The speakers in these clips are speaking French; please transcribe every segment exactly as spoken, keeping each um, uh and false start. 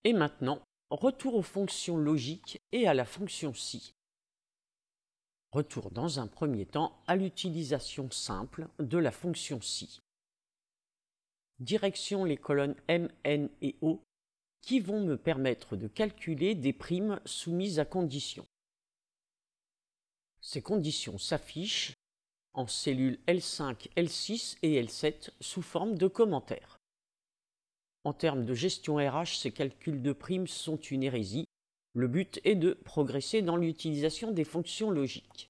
Et maintenant, retour aux fonctions logiques et à la fonction si. Retour dans un premier temps à l'utilisation simple de la fonction si. Direction les colonnes M, N et O qui vont me permettre de calculer des primes soumises à conditions. Ces conditions s'affichent en cellules L cinq, L six et L sept sous forme de commentaires. En termes de gestion R H, ces calculs de primes sont une hérésie. Le but est de progresser dans l'utilisation des fonctions logiques.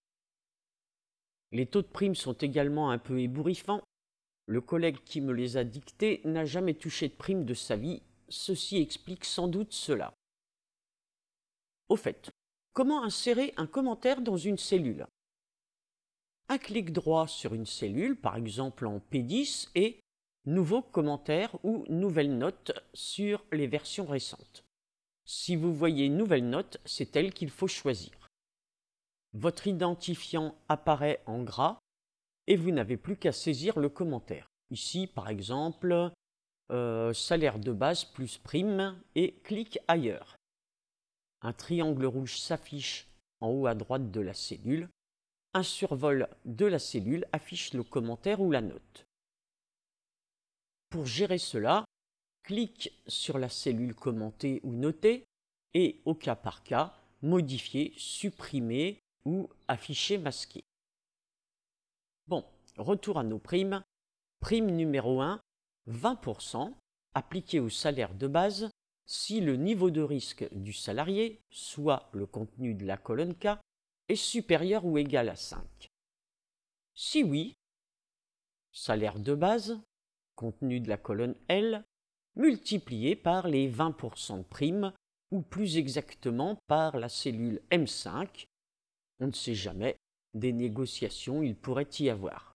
Les taux de primes sont également un peu ébouriffants. Le collègue qui me les a dictés n'a jamais touché de prime de sa vie. Ceci explique sans doute cela. Au fait, comment insérer un commentaire dans une cellule? Un clic droit sur une cellule, par exemple en P dix, et nouveau commentaire ou nouvelle note sur les versions récentes. Si vous voyez nouvelle note, c'est elle qu'il faut choisir. Votre identifiant apparaît en gras et vous n'avez plus qu'à saisir le commentaire. Ici, par exemple, euh, salaire de base plus prime et clic ailleurs. Un triangle rouge s'affiche en haut à droite de la cellule. Un survol de la cellule affiche le commentaire ou la note. Pour gérer cela, clique sur la cellule commentée ou notée et, au cas par cas, modifier, supprimer ou afficher masqué. Bon, retour à nos primes. Prime numéro un, vingt pour cent appliqué au salaire de base si le niveau de risque du salarié, soit le contenu de la colonne K, est supérieur ou égal à cinq. Si oui, salaire de base, contenu de la colonne L, multiplié par les vingt pour cent de prime, ou plus exactement par la cellule M cinq. On ne sait jamais, des négociations il pourrait y avoir.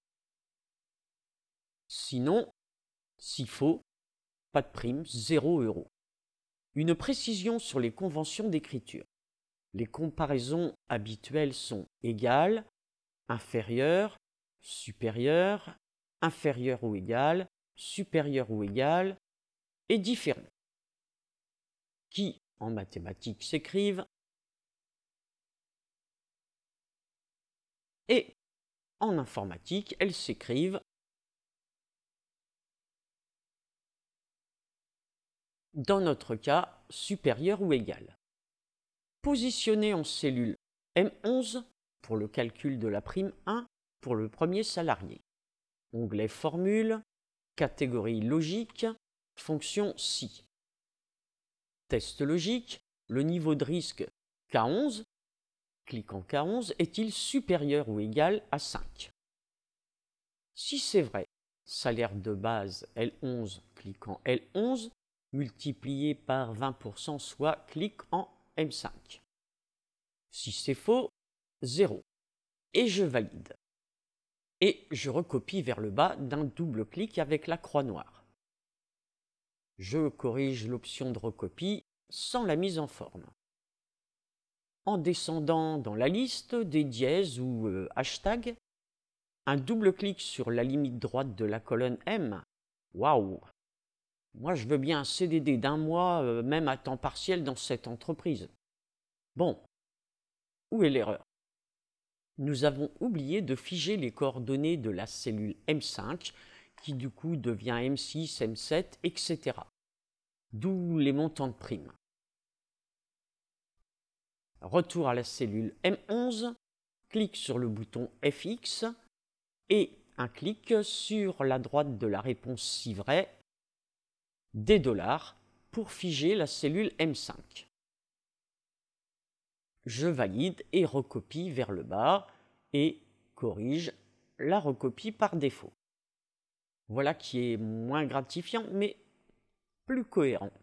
Sinon, s'il faut, pas de prime, zéro euro. Une précision sur les conventions d'écriture. Les comparaisons habituelles sont égales, inférieures, supérieures, inférieures ou égales, supérieures ou égales, et différents, qui, en mathématiques, s'écrivent, et en informatique, elles s'écrivent dans notre cas, supérieur ou égal. Positionné en cellule M onze pour le calcul de la prime un pour le premier salarié. Onglet Formule, catégorie logique, fonction si. Test logique, le niveau de risque K onze, clique en K onze, est-il supérieur ou égal à cinq? Si c'est vrai, salaire de base L onze, clique en L onze, multiplié par vingt pour cent, soit clique en M cinq. Si c'est faux, zéro. Et je valide. Et je recopie vers le bas d'un double clic avec la croix noire. Je corrige l'option de recopie sans la mise en forme. En descendant dans la liste des dièses ou euh, hashtags, un double clic sur la limite droite de la colonne M. Waouh! Moi, je veux bien un C D D d'un mois, euh, même à temps partiel dans cette entreprise. Bon, où est l'erreur? Nous avons oublié de figer les coordonnées de la cellule M cinq, qui du coup devient M six, M sept, et cetera. D'où les montants de primes. Retour à la cellule M onze, clique sur le bouton F X et un clic sur la droite de la réponse si vrai, des dollars, pour figer la cellule M cinq. Je valide et recopie vers le bas et corrige la recopie par défaut. Voilà qui est moins gratifiant mais plus cohérent.